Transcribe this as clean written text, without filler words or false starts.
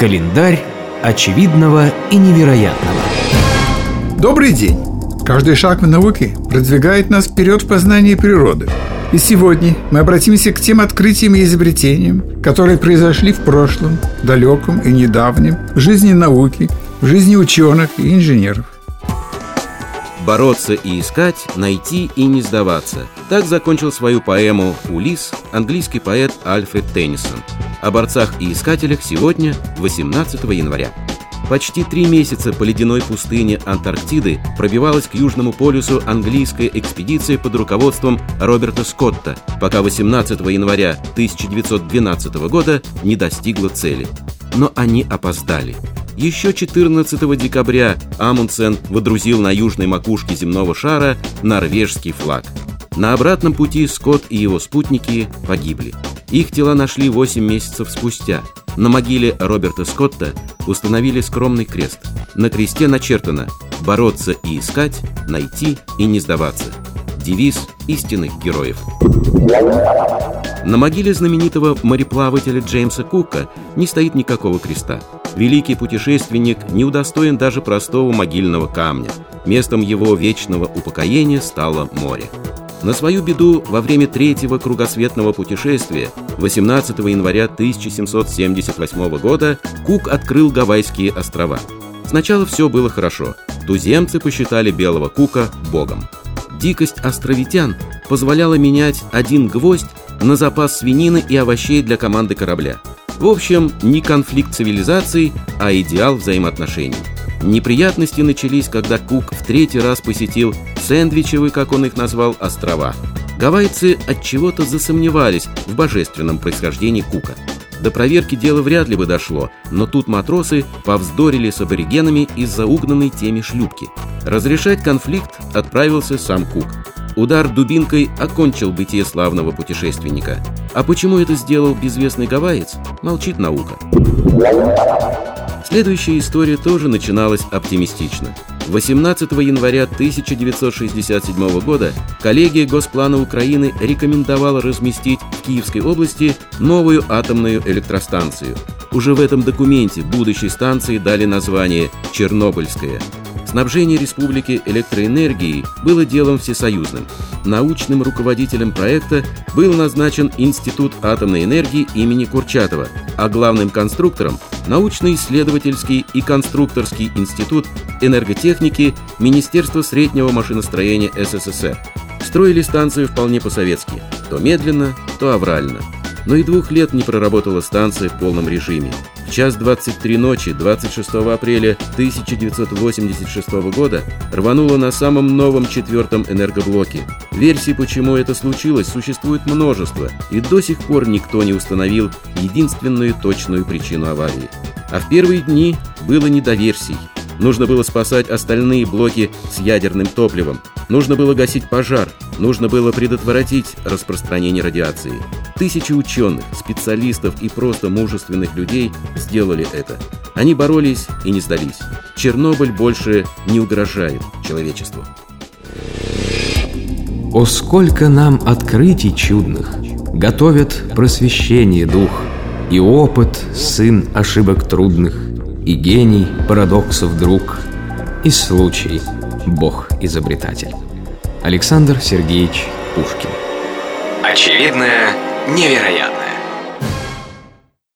Календарь очевидного и невероятного. Добрый день! Каждый шаг в науке продвигает нас вперед в познании природы. И сегодня мы обратимся к тем открытиям и изобретениям, которые произошли в прошлом, далеком и недавнем, в жизни науки, в жизни ученых и инженеров. Бороться и искать, найти и не сдаваться. Так закончил свою поэму «Улисс» английский поэт Альфред Теннисон. О борцах и искателях сегодня, 18 января. Почти 3 месяца по ледяной пустыне Антарктиды пробивалась к Южному полюсу английская экспедиция под руководством Роберта Скотта, пока 18 января 1912 года не достигла цели. Но они опоздали. Еще 14 декабря Амундсен водрузил на южной макушке земного шара норвежский флаг. На обратном пути Скотт и его спутники погибли. Их тела нашли 8 месяцев спустя. На могиле Роберта Скотта установили скромный крест. На кресте начертано «Бороться и искать, найти и не сдаваться». Девиз истинных героев. На могиле знаменитого мореплавателя Джеймса Кука не стоит никакого креста. Великий путешественник не удостоен даже простого могильного камня. Местом его вечного упокоения стало море. На свою беду, во время 3-го кругосветного путешествия 18 января 1778 года Кук открыл Гавайские острова. Сначала все было хорошо. Туземцы посчитали белого Кука богом. Дикость островитян позволяла менять один гвоздь на запас свинины и овощей для команды корабля. В общем, не конфликт цивилизаций, а идеал взаимоотношений. Неприятности начались, когда Кук в 3-й раз посетил Сэндвичевы, как он их назвал, острова. Гавайцы отчего-то засомневались в божественном происхождении Кука. До проверки дело вряд ли бы дошло, но тут матросы повздорили с аборигенами из-за угнанной теми шлюпки. Разрешать конфликт отправился сам Кук. Удар дубинкой окончил бытие славного путешественника. А почему это сделал безвестный гавайец, молчит наука. Следующая история тоже начиналась оптимистично. 18 января 1967 года коллегия Госплана Украины рекомендовала разместить в Киевской области новую атомную электростанцию. Уже в этом документе будущей станции дали название «Чернобыльская». Снабжение республики электроэнергией было делом всесоюзным. Научным руководителем проекта был назначен Институт атомной энергии имени Курчатова, а главным конструктором – научно-исследовательский и конструкторский институт энерготехники Министерства среднего машиностроения СССР. Строили станцию вполне по-советски – то медленно, то аврально. Но и 2 лет не проработала станция в полном режиме. В 1:23 ночи 26 апреля 1986 года рванула на самом новом 4-м энергоблоке. Версий, почему это случилось, существует множество, и до сих пор никто не установил единственную точную причину аварии. А в первые дни было не до версий. Нужно было спасать остальные блоки с ядерным топливом. Нужно было гасить пожар. Нужно было предотвратить распространение радиации. Тысячи ученых, специалистов и просто мужественных людей сделали это. Они боролись и не сдались. Чернобыль больше не угрожает человечеству. О, сколько нам открытий чудных готовят просвещение дух, и опыт сын ошибок трудных, и гений парадоксов друг, и случай Бог-изобретатель. Александр Сергеевич Пушкин. Очевидное невероятно.